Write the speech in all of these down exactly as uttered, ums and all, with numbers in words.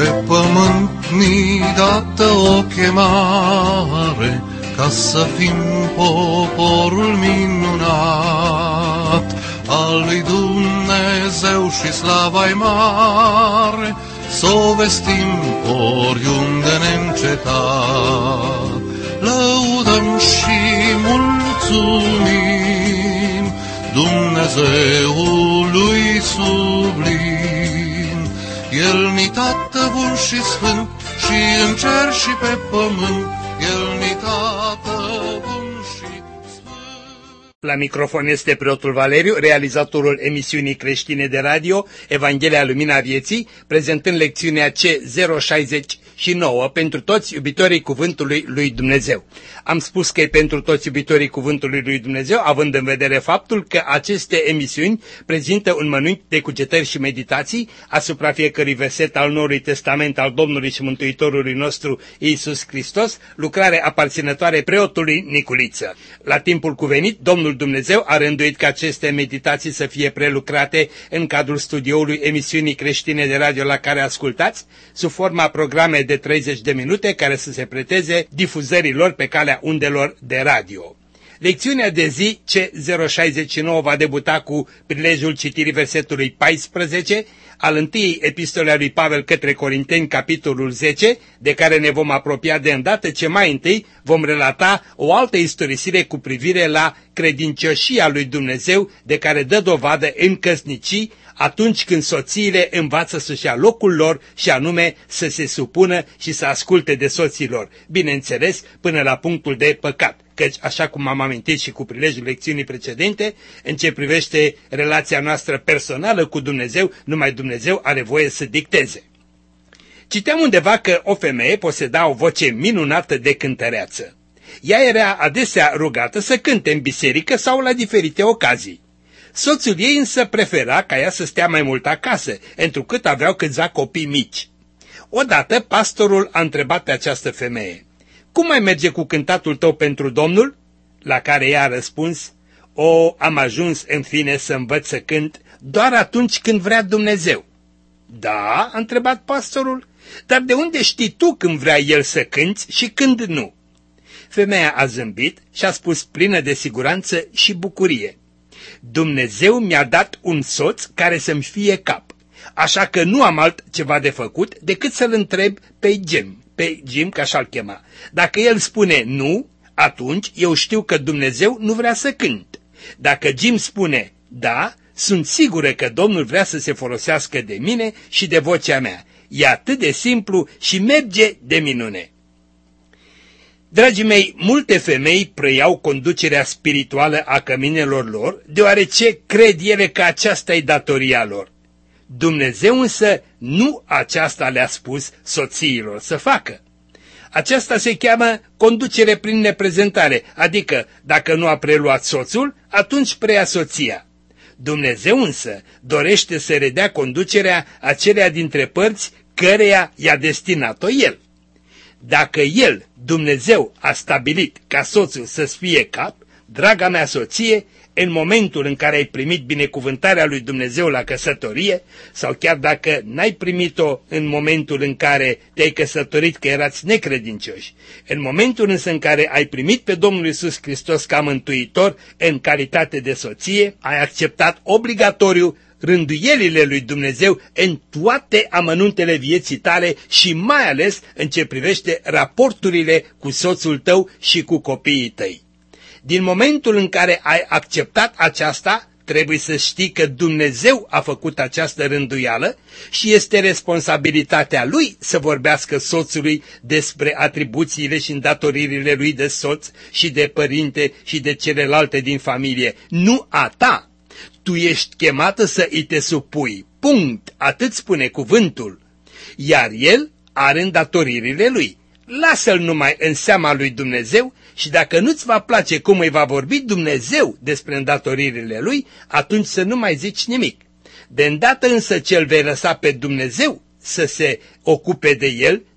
Pe pământ ni dată o chemare, ca să fim poporul minunat al lui Dumnezeu și slava-i mare, s-o vestim oriunde neîncetat. Lăudăm și mulțumim Dumnezeului sublim. El-ni Tată bun și sfânt, și în cer și pe pământ, El-ni Tată bun și sfânt. La microfon este preotul Valeriu, realizatorul emisiunii creștine de radio Evanghelia Lumina Vieții, prezentând lecțiunea C zero șaizeci și nouă pentru toți iubitorii Cuvântului lui Dumnezeu. Am spus că e pentru toți iubitorii Cuvântului lui Dumnezeu, având în vedere faptul că aceste emisiuni prezintă un mănânc de cugetări și meditații asupra fiecărui verset al Noului Testament al Domnului și Mântuitorului nostru Iisus Hristos, lucrare aparținătoare preotului Niculiță. La timpul cuvenit, Domnul Dumnezeu a rânduit ca aceste meditații să fie prelucrate în cadrul studioului emisiunii creștine de radio la care ascultați, sub forma programe de treizeci de minute care să se preteze difuzărilor pe calea undelor de radio. Lecțiunea de zi C zero șaizeci și nouă va debuta cu prilejul citirii versetului paisprezece al întâiei epistole a lui Pavel către Corinteni, capitolul zece, de care ne vom apropia de îndată ce mai întâi vom relata o altă istorisire cu privire la credincioșia lui Dumnezeu de care dă dovadă în căsnicii atunci când soțiile învață să-și ia locul lor și anume să se supună și să asculte de soților, bineînțeles până la punctul de păcat. Căci, așa cum am amintit și cu prilejul lecțiunii precedente, în ce privește relația noastră personală cu Dumnezeu, numai Dumnezeu are voie să dicteze. Citeam undeva că o femeie poseda o voce minunată de cântăreață. Ea era adesea rugată să cânte în biserică sau la diferite ocazii. Soțul ei însă prefera ca ea să stea mai mult acasă, întrucât aveau câțiva copii mici. Odată pastorul a întrebat pe această femeie: "Cum mai merge cu cântatul tău pentru Domnul?" La care ea a răspuns: "O, am ajuns în fine să învăț să cânt doar atunci când vrea Dumnezeu." "Da?" a întrebat pastorul, "dar de unde știi tu când vrea El să cânți și când nu?" Femeia a zâmbit și a spus plină de siguranță și bucurie: "Dumnezeu mi-a dat un soț care să-mi fie cap, așa că nu am altceva de făcut decât să-l întreb pe Jim, pe Jim, ca așa-l chema. Dacă el spune nu, atunci eu știu că Dumnezeu nu vrea să cânt. Dacă Jim spune da, sunt sigură că Domnul vrea să se folosească de mine și de vocea mea. E atât de simplu și merge de minune." Dragii mei, multe femei preiau conducerea spirituală a căminelor lor, deoarece cred ele că aceasta e datoria lor. Dumnezeu însă nu aceasta le-a spus soțiilor să facă. Aceasta se cheamă conducere prin neprezentare, adică dacă nu a preluat soțul, atunci preia soția. Dumnezeu însă dorește să redea conducerea acelea dintre părți căreia i-a destinat-o El. Dacă El, Dumnezeu, a stabilit ca soțul să-ți fie cap, draga mea soție, în momentul în care ai primit binecuvântarea lui Dumnezeu la căsătorie, sau chiar dacă n-ai primit-o în momentul în care te-ai căsătorit că erați necredincioși, în momentul însă în care ai primit pe Domnul Iisus Hristos ca mântuitor în calitate de soție, ai acceptat obligatoriu rânduielile lui Dumnezeu în toate amănuntele vieții tale și mai ales în ce privește raporturile cu soțul tău și cu copiii tăi. Din momentul în care ai acceptat aceasta, trebuie să știi că Dumnezeu a făcut această rânduială și este responsabilitatea Lui să vorbească soțului despre atribuțiile și îndatoririle lui de soț și de părinte și de celelalte din familie, nu a ta. Tu ești chemată să îi te supui. Punct. Atât spune cuvântul. Iar el are îndatoririle lui. Lasă-l numai în seama lui Dumnezeu și dacă nu-ți va place cum îi va vorbi Dumnezeu despre îndatoririle lui, atunci să nu mai zici nimic. De îndată însă ce îl vei lăsa pe Dumnezeu să se ocupe de el,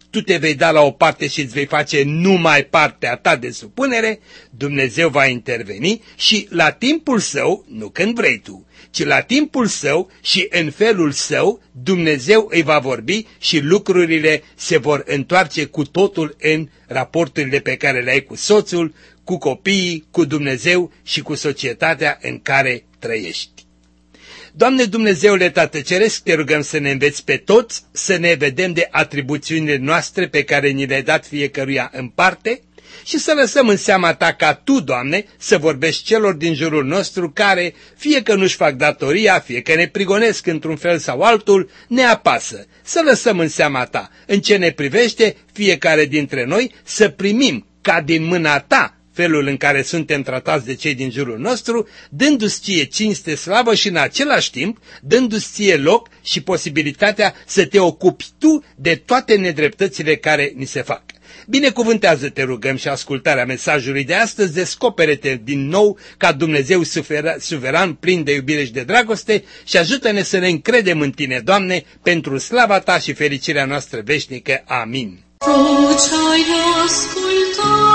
tu te vei da la o parte și îți vei face numai partea ta de supunere, Dumnezeu va interveni și la timpul său, nu când vrei tu, ci la timpul său și în felul său, Dumnezeu îi va vorbi și lucrurile se vor întoarce cu totul în raporturile pe care le ai cu soțul, cu copiii, cu Dumnezeu și cu societatea în care trăiești. Doamne Dumnezeule Tată Ceresc, te rugăm să ne înveți pe toți să ne vedem de atribuțiunile noastre pe care ni le-ai dat fiecăruia în parte și să lăsăm în seama ta ca tu, Doamne, să vorbești celor din jurul nostru care, fie că nu-și fac datoria, fie că ne prigonesc într-un fel sau altul, ne apasă. Să lăsăm în seama ta, în ce ne privește, fiecare dintre noi, să primim ca din mâna ta felul în care suntem tratați de cei din jurul nostru, dându-ți ție cinste, slavă și în același timp dându-ți ție loc și posibilitatea să te ocupi tu de toate nedreptățile care ni se fac. Binecuvântează, te rugăm, și ascultarea mesajului de astăzi, descopere-te din nou ca Dumnezeu suveran, plin de iubire și de dragoste și ajută-ne să ne încredem în tine, Doamne, pentru slava ta și fericirea noastră veșnică. Amin. Tu ce-ai ascultarea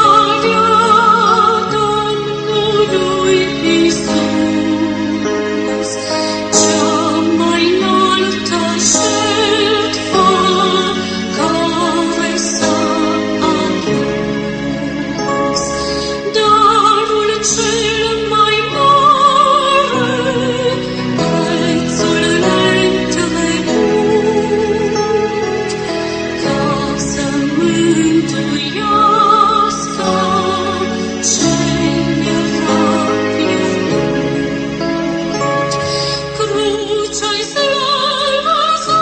Domnului Iisus, cea mai înaltă jertfă care s-a adus, darul cel mai mare, prețul neîntrecut, ca să mântuiască ce era pierdut. Crucea-i slavă,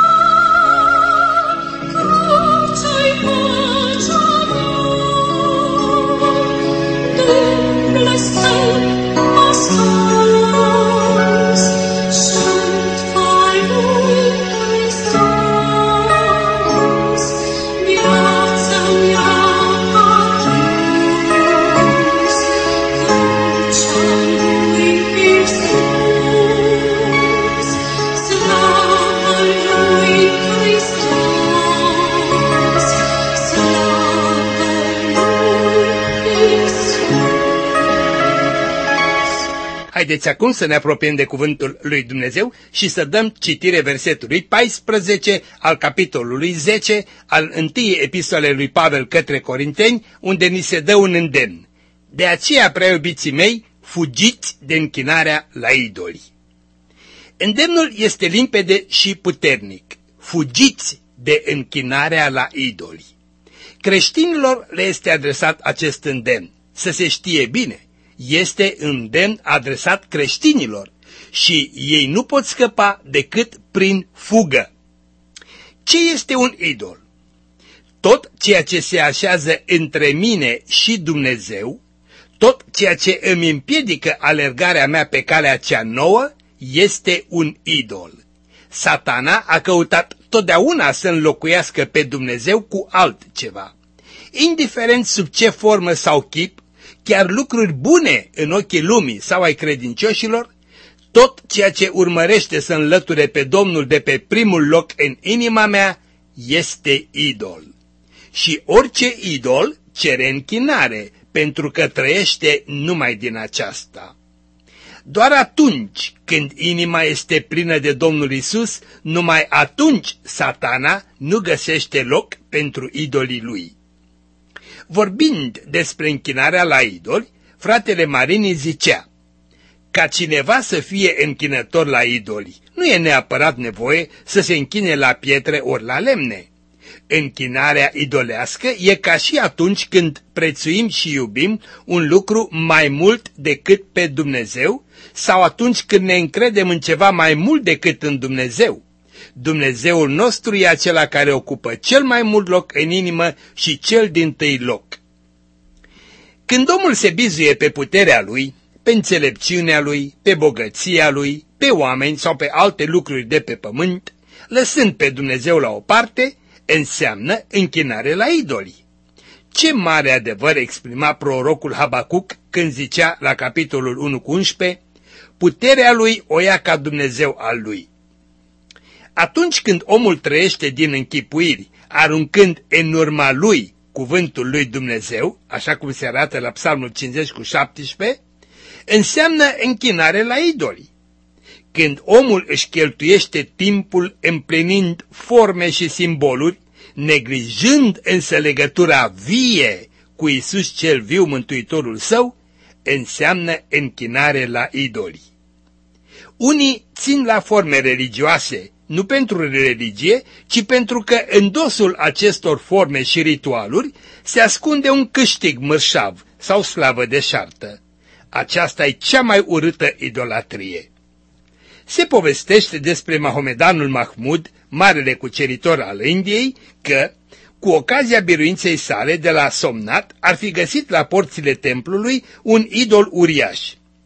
crucea-i pacea mea, de blestem a scos, jertfa-i lui Hristos, viața mea a dus, crucea lui Iisus, slavă lui Hristos, slavă lui Iisus. Haideți acum să ne apropiem de cuvântul lui Dumnezeu și să dăm citire versetului paisprezece al capitolului zece al întâiei epistole lui Pavel către Corinteni, unde ni se dă un îndemn. De aceea, prea iubiții mei, fugiți de închinarea la idoli. Îndemnul este limpede și puternic. Fugiți de închinarea la idoli. Creștinilor le este adresat acest îndemn. Să se știe bine, este îndemn adresat creștinilor și ei nu pot scăpa decât prin fugă. Ce este un idol? Tot ceea ce se așează între mine și Dumnezeu, tot ceea ce îmi împiedică alergarea mea pe calea cea nouă, este un idol. Satana a căutat totdeauna să înlocuiască pe Dumnezeu cu altceva. Indiferent sub ce formă sau chip, chiar lucruri bune în ochii lumii sau ai credincioșilor, tot ceea ce urmărește să înlăture pe Domnul de pe primul loc în inima mea este idol. Și orice idol cere închinare, pentru că trăiește numai din aceasta. Doar atunci când inima este plină de Domnul Isus, numai atunci Satana nu găsește loc pentru idolii lui. Vorbind despre închinarea la idoli, fratele Marini zicea: ca cineva să fie închinător la idoli, nu e neapărat nevoie să se închine la pietre ori la lemne. Închinarea idolească e ca și atunci când prețuim și iubim un lucru mai mult decât pe Dumnezeu sau atunci când ne încredem în ceva mai mult decât în Dumnezeu. Dumnezeul nostru e acela care ocupă cel mai mult loc în inimă și cel dintâi loc. Când omul se bizuie pe puterea lui, pe înțelepciunea lui, pe bogăția lui, pe oameni sau pe alte lucruri de pe pământ, lăsând pe Dumnezeu la o parte, înseamnă închinare la idoli. Ce mare adevăr exprima prorocul Habacuc când zicea la capitolul unu cu unsprezece, puterea lui o ia ca Dumnezeu al lui. Atunci când omul trăiește din închipuiri, aruncând în urma lui cuvântul lui Dumnezeu, așa cum se arată la Psalmul cincizeci cu șaptesprezece, înseamnă închinare la idoli. Când omul își cheltuiește timpul împlinind forme și simboluri, neglijând însă legătura vie cu Iisus cel viu, Mântuitorul său, înseamnă închinare la idoli. Unii țin la forme religioase, nu pentru religie, ci pentru că în dosul acestor forme și ritualuri se ascunde un câștig mărșav sau slavă deșartă. Aceasta e cea mai urâtă idolatrie. Se povestește despre mahomedanul Mahmud, marele cuceritor al Indiei, că, cu ocazia biruinței sale de la Somnat, ar fi găsit la porțile templului un idol uriaș.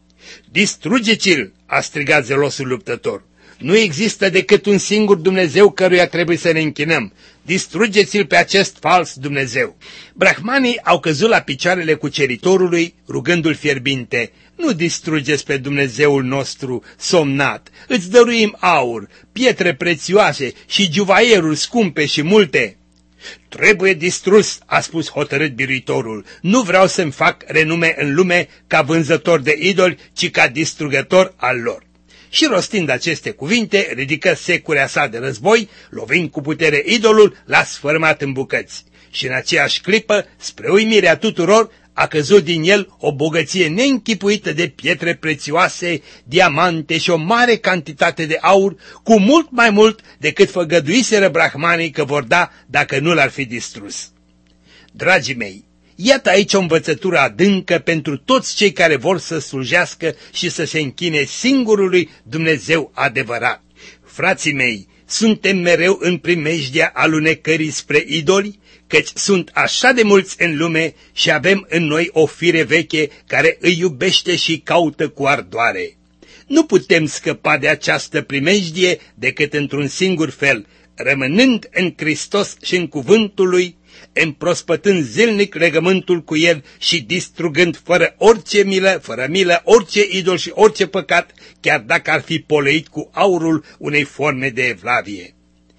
"Distrugeți-l!" a strigat zelosul luptător. "Nu există decât un singur Dumnezeu căruia trebuie să ne închinăm. Distrugeți-l pe acest fals Dumnezeu." Brahmanii au căzut la picioarele cuceritorului, rugându-l fierbinte: "Nu distrugeți pe Dumnezeul nostru, Somnat, îți dăruim aur, pietre prețioase și juvaieruri scumpe și multe." "Trebuie distrus," a spus hotărât biruitorul. "Nu vreau să-mi fac renume în lume ca vânzător de idoli, ci ca distrugător al lor." Și rostind aceste cuvinte, ridică securea sa de război, lovind cu putere idolul, l-a sfărmat în bucăți. Și în aceeași clipă, spre uimirea tuturor, a căzut din el o bogăție neînchipuită de pietre prețioase, diamante și o mare cantitate de aur, cu mult mai mult decât făgăduiseră brahmanii că vor da dacă nu l-ar fi distrus. Dragii mei, iată aici o învățătură adâncă pentru toți cei care vor să slujească și să se închine singurului Dumnezeu adevărat. Frații mei, suntem mereu în primejdia alunecării spre idoli, căci sunt așa de mulți în lume și avem în noi o fire veche care îi iubește și caută cu ardoare. Nu putem scăpa de această primejdie decât într-un singur fel, rămânând în Hristos și în cuvântul Lui, împrospătând zilnic legământul cu El și distrugând fără orice milă, fără milă, orice idol și orice păcat, chiar dacă ar fi poleit cu aurul unei forme de evlavie.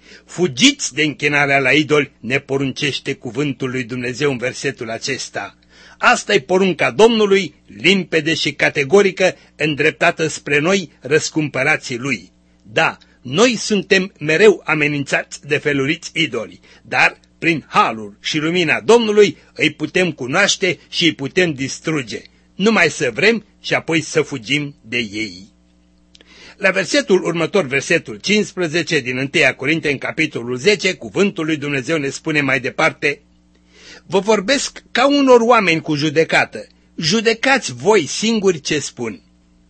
Fugiți de închinarea la idoli, ne poruncește cuvântul lui Dumnezeu în versetul acesta. Asta e porunca Domnului, limpede și categorică, îndreptată spre noi, răscumpărații Lui. Da, noi suntem mereu amenințați de feluriți idoli, dar prin halul și lumina Domnului îi putem cunoaște și îi putem distruge, numai să vrem și apoi să fugim de ei. La versetul următor, versetul cincisprezece din întâi Corinteni, capitolul zece, cuvântul lui Dumnezeu ne spune mai departe: "Vă vorbesc ca unor oameni cu judecată, judecați voi singuri ce spun."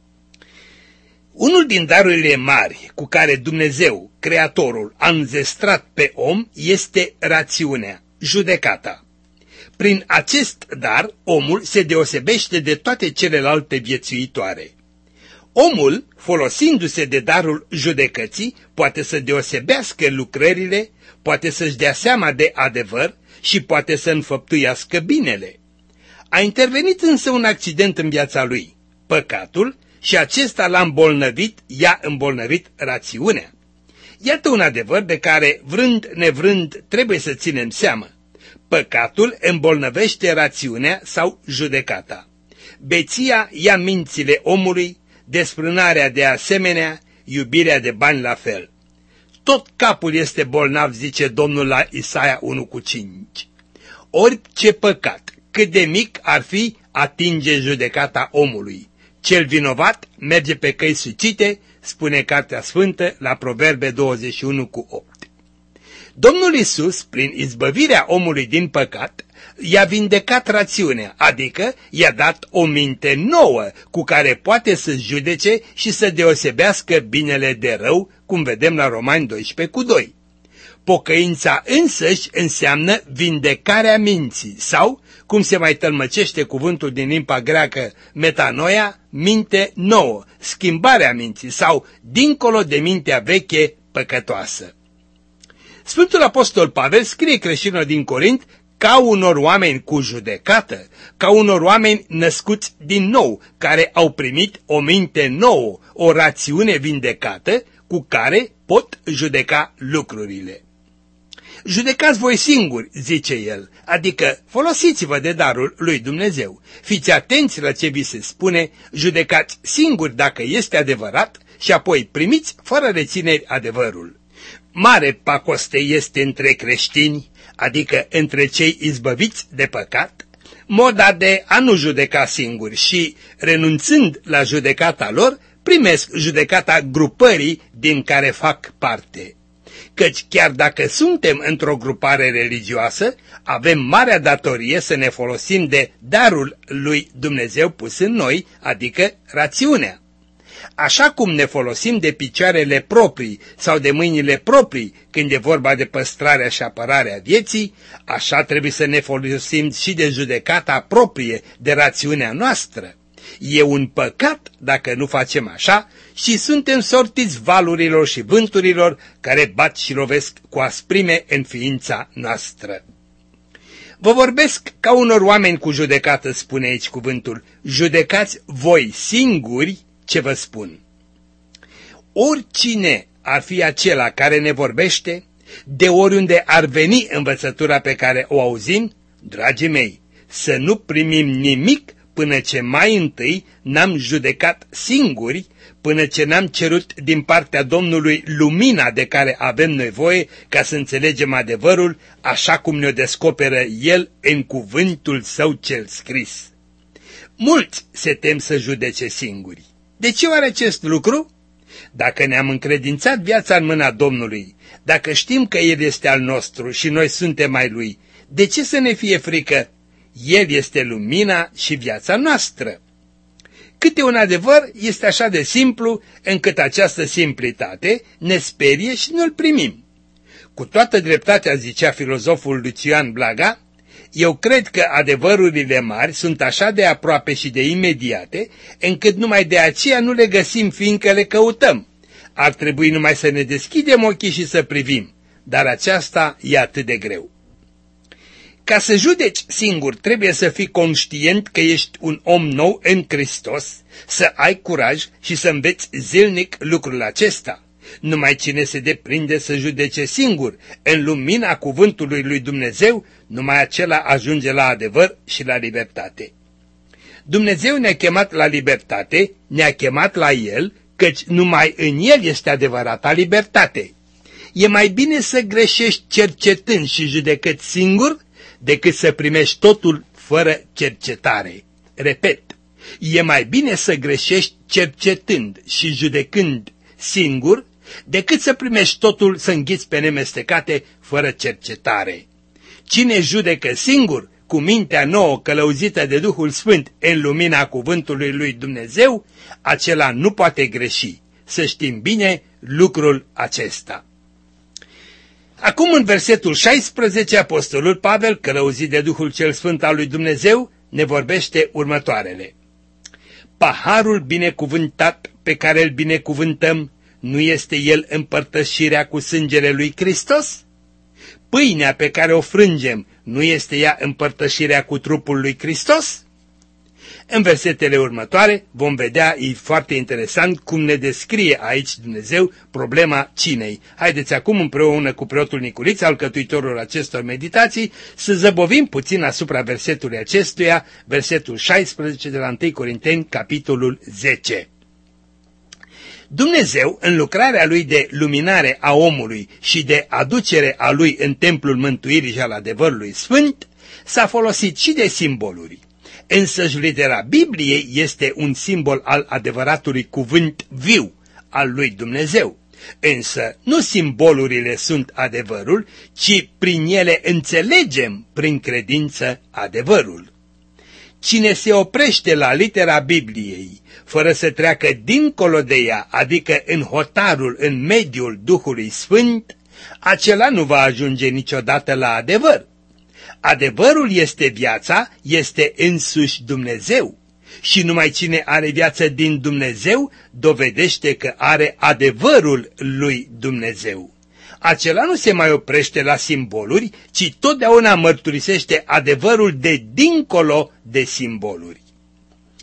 Unul din darurile mari cu care Dumnezeu, Creatorul, a înzestrat pe om este rațiunea, judecata. Prin acest dar, omul se deosebește de toate celelalte viețuitoare. Omul, folosindu-se de darul judecății, poate să deosebească lucrările, poate să-și dea seama de adevăr și poate să înfăptuiască binele. A intervenit însă un accident în viața lui, păcatul, și acesta l-a îmbolnăvit, i-a îmbolnăvit rațiunea. Iată un adevăr de care, vrând nevrând, trebuie să ținem seama. Păcatul îmbolnăvește rațiunea sau judecata. Beția ia mințile omului, desfrânarea de asemenea, iubirea de bani la fel. Tot capul este bolnav, zice Domnul la Isaia unu cu cinci. Orice păcat, cât de mic ar fi, atinge judecata omului. Cel vinovat merge pe căi sucite, spune Cartea Sfântă la Proverbe douăzeci și unu cu opt. Domnul Iisus, prin izbăvirea omului din păcat, i-a vindecat rațiunea, adică i-a dat o minte nouă cu care poate să judece și să deosebească binele de rău, cum vedem la Romani doisprezece cu doi. Pocăința însăși înseamnă vindecarea minții sau, cum se mai tălmăcește cuvântul din limba greacă, metanoia, minte nouă, schimbarea minții sau dincolo de mintea veche păcătoasă. Sfântul Apostol Pavel scrie creștinilor din Corint ca unor oameni cu judecată, ca unor oameni născuți din nou, care au primit o minte nouă, o rațiune vindecată, cu care pot judeca lucrurile. Judecați voi singuri, zice el, adică folosiți-vă de darul lui Dumnezeu. Fiți atenți la ce vi se spune, judecați singuri dacă este adevărat și apoi primiți fără rețineri adevărul. Mare pacoste este între creștini, adică între cei izbăviți de păcat, moda de a nu judeca singuri și, renunțând la judecata lor, primesc judecata grupării din care fac parte. Căci chiar dacă suntem într-o grupare religioasă, avem marea datorie să ne folosim de darul lui Dumnezeu pus în noi, adică rațiunea. Așa cum ne folosim de picioarele proprii sau de mâinile proprii când e vorba de păstrarea și apărarea vieții, așa trebuie să ne folosim și de judecata proprie, de rațiunea noastră. E un păcat dacă nu facem așa și suntem sortiți valurilor și vânturilor care bat și lovesc cu asprime în ființa noastră. Vă vorbesc ca unor oameni cu judecată, spune aici cuvântul, judecați voi singuri ce vă spun. Oricine ar fi acela care ne vorbește, de oriunde ar veni învățătura pe care o auzim, dragii mei, să nu primim nimic până ce mai întâi n-am judecat singuri, până ce n-am cerut din partea Domnului lumina de care avem nevoie ca să înțelegem adevărul, așa cum ne-o descoperă El în cuvântul Său cel scris. Mulți se tem să judece singuri. De ce oare acest lucru? Dacă ne-am încredințat viața în mâna Domnului, dacă știm că El este al nostru și noi suntem ai Lui, de ce să ne fie frică? El este lumina și viața noastră. Câte un adevăr este așa de simplu, încât această simplitate ne sperie și nu-l primim. Cu toată dreptatea, zicea filozoful Lucian Blaga, eu cred că adevărurile mari sunt așa de aproape și de imediate, încât numai de aceea nu le găsim, fiindcă le căutăm. Ar trebui numai să ne deschidem ochii și să privim, dar aceasta e atât de greu. Ca să judeci singur, trebuie să fii conștient că ești un om nou în Hristos, să ai curaj și să înveți zilnic lucrul acesta. Numai cine se deprinde să judece singur, în lumina cuvântului lui Dumnezeu, numai acela ajunge la adevăr și la libertate. Dumnezeu ne-a chemat la libertate, ne-a chemat la El, căci numai în El este adevărata libertate. E mai bine să greșești cercetând și judecând singur, decât să primești totul fără cercetare. Repet, e mai bine să greșești cercetând și judecând singur, decât să primești totul să înghiți pe nemestecate fără cercetare. Cine judecă singur, cu mintea nouă călăuzită de Duhul Sfânt în lumina cuvântului lui Dumnezeu, acela nu poate greși. Să știm bine lucrul acesta. Acum în versetul șaisprezece, apostolul Pavel, călăuzit de Duhul cel Sfânt al lui Dumnezeu, ne vorbește următoarele. Paharul binecuvântat pe care îl binecuvântăm, nu este el împărtășirea cu sângele lui Hristos? Pâinea pe care o frângem, nu este ea împărtășirea cu trupul lui Hristos? În versetele următoare vom vedea, e foarte interesant cum ne descrie aici Dumnezeu problema cinei. Haideți acum împreună cu preotul Niculiț, alcătuitorul acestor meditații, să zăbovim puțin asupra versetului acestuia, versetul șaisprezece de la întâi Corinteni, capitolul zece. Dumnezeu, în lucrarea Lui de luminare a omului și de aducere a Lui în templul mântuirii și al adevărului sfânt, s-a folosit și de simboluri. Însăși litera Bibliei este un simbol al adevăratului cuvânt viu al lui Dumnezeu. Însă nu simbolurile sunt adevărul, ci prin ele înțelegem prin credință adevărul. Cine se oprește la litera Bibliei, fără să treacă dincolo de ea, adică în hotarul, în mediul Duhului Sfânt, acela nu va ajunge niciodată la adevăr. Adevărul este viața, este însuși Dumnezeu. Și numai cine are viață din Dumnezeu dovedește că are adevărul lui Dumnezeu. Acela nu se mai oprește la simboluri, ci totdeauna mărturisește adevărul de dincolo de simboluri.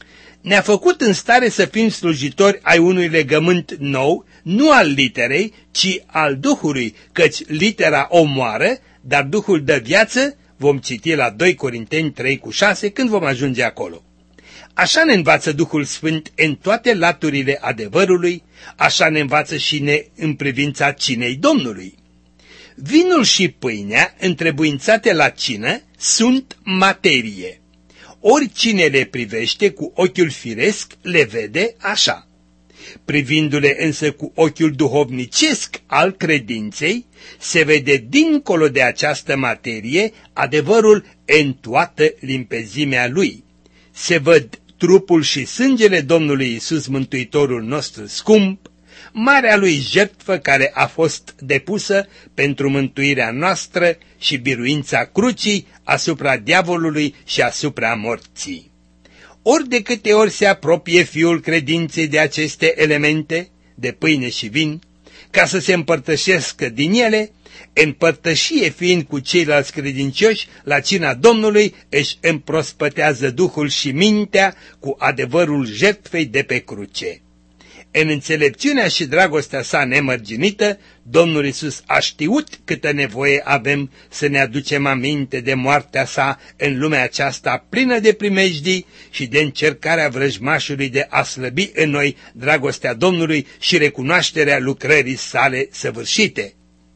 ne-a făcut în stare să fim slujitori ai unui legământ nou, nu al literei, ci al Duhului, căci litera omoară, dar Duhul dă viață, vom citi la doi Corinteni trei cu șase când vom ajunge acolo. Așa ne învață Duhul Sfânt în toate laturile adevărului, așa ne învață și ne în privința cinei Domnului. Vinul și pâinea, întrebuințate la cină, sunt materie. Oricine le privește cu ochiul firesc, le vede așa. Privindu-le însă cu ochiul duhovnicesc al credinței, se vede dincolo de această materie adevărul în toată limpezimea lui. Se văd trupul și sângele Domnului Iisus, Mântuitorul nostru scump, marea lui jertfă care a fost depusă pentru mântuirea noastră și biruința crucii asupra diavolului și asupra morții. Ori de câte ori se apropie fiul credinței de aceste elemente, de pâine și vin, ca să se împărtășească din ele, în părtășie fiind cu ceilalți credincioși, la cina Domnului își împrospătează Duhul și mintea cu adevărul jertfei de pe cruce. În înțelepciunea și dragostea sa nemărginită, Domnul Iisus a știut câtă nevoie avem să ne aducem aminte de moartea sa în lumea aceasta plină de primejdii și de încercarea vrăjmașului de a slăbi în noi dragostea Domnului și recunoașterea lucrării sale săvârșite.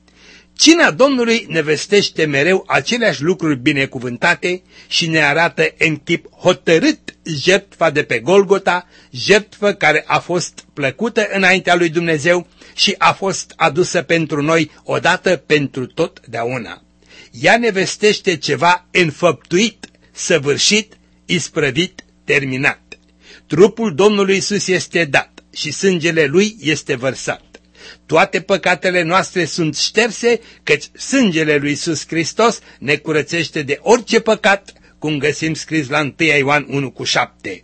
Cina Domnului ne vestește mereu aceleași lucruri binecuvântate și ne arată în chip hotărât jertfa de pe Golgota, jertfă care a fost plăcută înaintea lui Dumnezeu și a fost adusă pentru noi odată pentru totdeauna. Ea ne vestește ceva înfăptuit, săvârșit, isprăvit, terminat. Trupul Domnului Iisus este dat și sângele lui este vărsat. Toate păcatele noastre sunt șterse, căci sângele lui Iisus Hristos ne curățește de orice păcat, cum găsim scris la întâi Ioan unu cu șapte.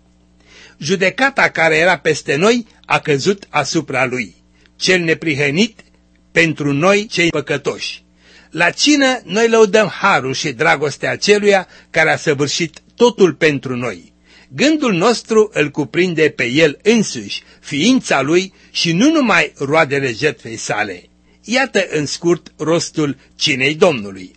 Judecata care era peste noi a căzut asupra lui, cel neprihănit pentru noi cei păcătoși. La cină noi lăudăm harul și dragostea aceluia care a săvârșit totul pentru noi. Gândul nostru îl cuprinde pe el însuși, ființa lui și nu numai roadele jertfei sale. Iată în scurt rostul cinei Domnului.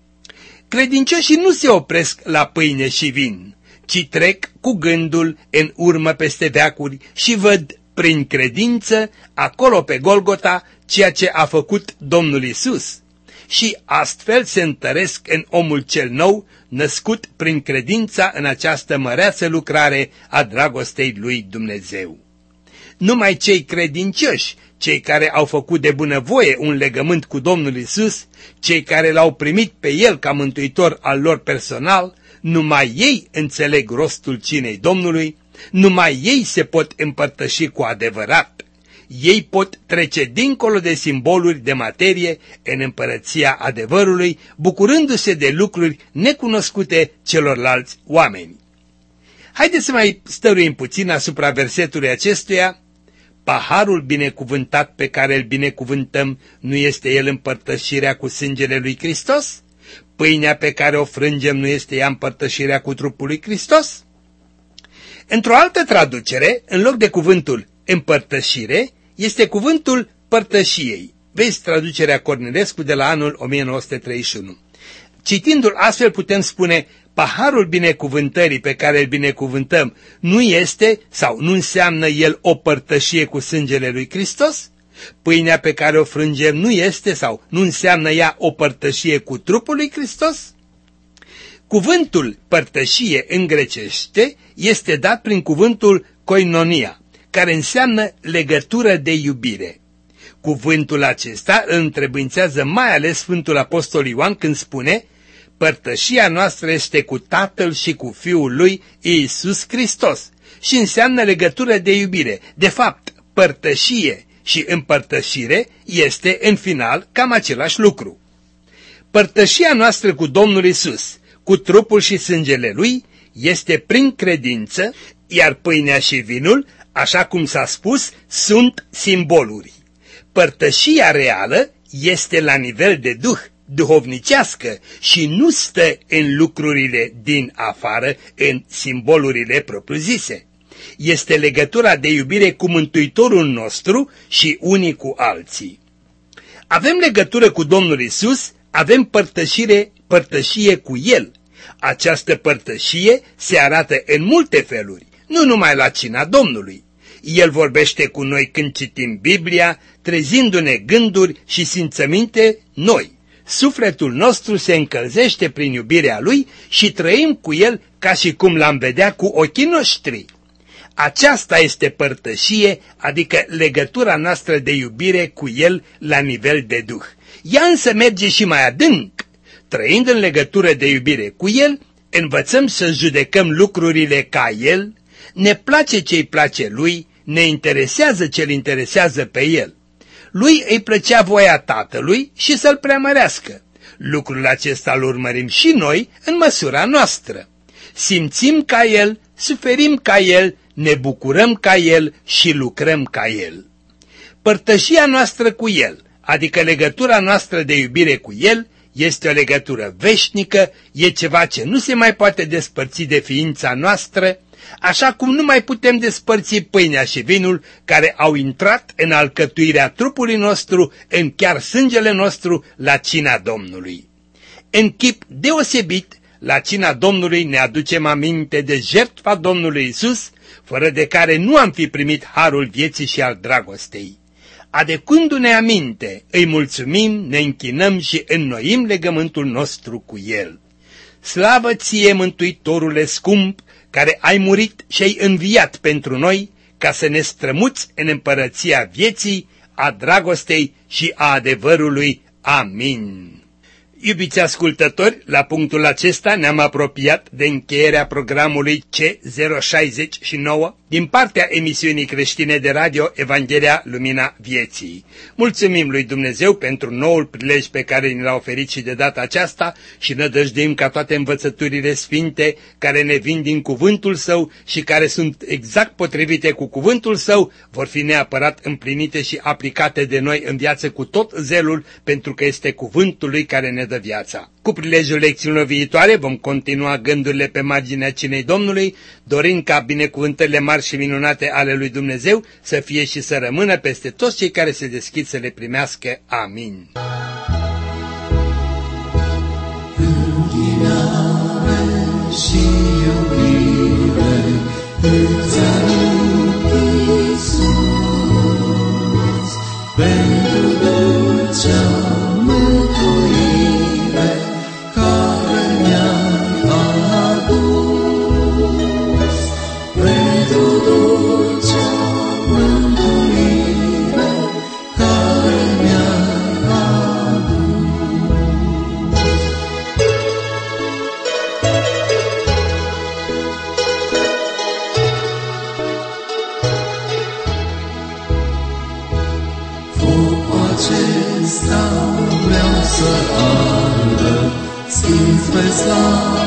Credincioșii nu se opresc la pâine și vin, ci trec cu gândul în urmă peste veacuri și văd prin credință acolo pe Golgota ceea ce a făcut Domnul Iisus. Și astfel se întăresc în omul cel nou, născut prin credința în această măreață lucrare a dragostei lui Dumnezeu. Numai cei credincioși, cei care au făcut de bunăvoie un legământ cu Domnul Iisus, cei care l-au primit pe El ca mântuitor al lor personal, numai ei înțeleg rostul cinei Domnului, numai ei se pot împărtăși cu adevărat. Ei pot trece dincolo de simboluri de materie în împărăția adevărului, bucurându-se de lucruri necunoscute celorlalți oameni. Haideți să mai stăruim puțin asupra versetului acestuia. Paharul binecuvântat pe care îl binecuvântăm, nu este el împărtășirea cu sângele lui Hristos? Pâinea pe care o frângem, nu este ea împărtășirea cu trupul lui Hristos? Într-o altă traducere, în loc de cuvântul împărtășire, este cuvântul părtășiei. Vezi traducerea Cornilescu de la anul o mie nouă sute treizeci și unu. Citindu-l astfel putem spune, paharul binecuvântării pe care îl binecuvântăm nu este sau nu înseamnă el o părtășie cu sângele lui Hristos? Pâinea pe care o frângem nu este sau nu înseamnă ea o părtășie cu trupul lui Hristos? Cuvântul părtășie în grecește este dat prin cuvântul koinonia, care înseamnă legătură de iubire. Cuvântul acesta îl întrebuințează mai ales Sfântul Apostol Ioan când spune: părtășia noastră este cu Tatăl și cu Fiul lui Iisus Hristos și înseamnă legătură de iubire. De fapt, părtășie și împărtășire este în final cam același lucru. Părtășia noastră cu Domnul Iisus, cu trupul și sângele lui, este prin credință, iar pâinea și vinul, așa cum s-a spus, sunt simboluri. Părtășia reală este la nivel de duh, duhovnicească și nu stă în lucrurile din afară, în simbolurile propriu-zise. Este legătura de iubire cu Mântuitorul nostru și unii cu alții. Avem legătură cu Domnul Isus, avem părtășire, părtășie cu El. Această părtășie se arată în multe feluri, nu numai la cina Domnului. El vorbește cu noi când citim Biblia, trezindu-ne gânduri și simțăminte noi. Sufletul nostru se încălzește prin iubirea Lui și trăim cu El ca și cum l-am vedea cu ochii noștri. Aceasta este părtășie, adică legătura noastră de iubire cu El la nivel de Duh. Ea însă merge și mai adânc. Trăind în legătură de iubire cu El, învățăm să judecăm lucrurile ca El, ne place ce-i place Lui, ne interesează ce-L interesează pe El. Lui îi plăcea voia Tatălui și să-L preamărească. Lucrul acesta îl urmărim și noi în măsura noastră. Simțim ca El, suferim ca El, ne bucurăm ca El și lucrăm ca El. Părtășia noastră cu El, adică legătura noastră de iubire cu El, este o legătură veșnică, e ceva ce nu se mai poate despărți de ființa noastră, așa cum nu mai putem despărți pâinea și vinul care au intrat în alcătuirea trupului nostru, în chiar sângele nostru, la cina Domnului. În chip deosebit, la cina Domnului ne aducem aminte de jertfa Domnului Isus, fără de care nu am fi primit harul vieții și al dragostei. Adecându-ne aminte, îi mulțumim, ne închinăm și înnoim legământul nostru cu El. Slavă ție, Mântuitorule scump, care ai murit și ai înviat pentru noi, ca să ne strămuți în împărăția vieții, a dragostei și a adevărului. Amin. Iubiți ascultători, la punctul acesta ne-am apropiat de încheierea programului C zero șaizeci și nouă din partea emisiunii creștine de radio Evanghelia Lumina Vieții. Mulțumim lui Dumnezeu pentru noul prilej pe care ni l-a oferit și de data aceasta și nădăjduim ca toate învățăturile sfinte care ne vin din cuvântul Său și care sunt exact potrivite cu cuvântul Său vor fi neapărat împlinite și aplicate de noi în viață cu tot zelul, pentru că este cuvântul Lui care ne dă viața. Cu prilejul lecțiunilor viitoare vom continua gândurile pe marginea cinei Domnului, dorind ca binecuvântările mari și minunate ale lui Dumnezeu să fie și să rămână peste toți cei care se deschid să le primească. Amin. Închinare și iubire îți aduc, Iisus, pentru dulcea mântuire care mi-ai adus, pentru dulcea mântuire care mi-ai adus. Focul acesta vreau să ardă, stins pe slavă